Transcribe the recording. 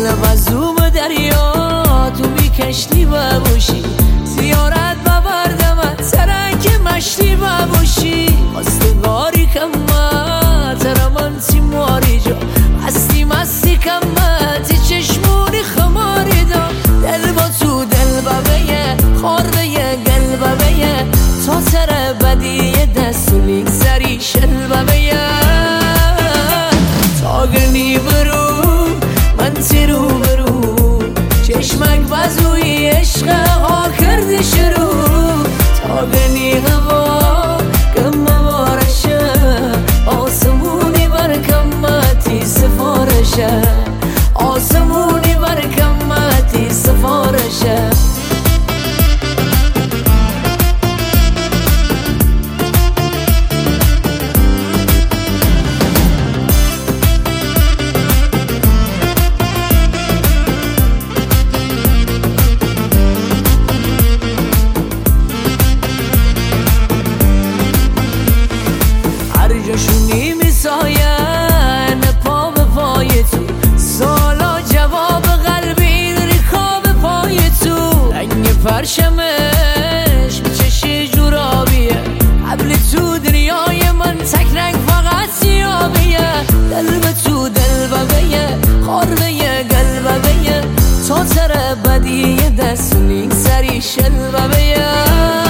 دلم از او به دریا تو بی کشتی باشی زیارت ببردم ترک مشتی باشی خواستگاری کمه ترمن سیماری جا مستی مستی کمه تی چشمونی خماری دا دل با تو دل ببیه خاربه گل ببیه تا تره بدی دستولی سری شل ببیه تا گرنی برو من تیرو برو چشمک بزوی عشق ها کرد شروع تا گرنی هوا کم بارشه آسمونی بر کمتی سفارشه آسمونی بر کمتی سفارشه جاشونی میساین پا به پای تو سالا جواب قلبی داری خواب پای تو رنگ پرشمش میچشی جورابیه قبل تو دنیای من تک رنگ فقط سیابیه دل به تو دل ببیه خاربه گل ببیه تا تره بدی دستونی سری شل ببیه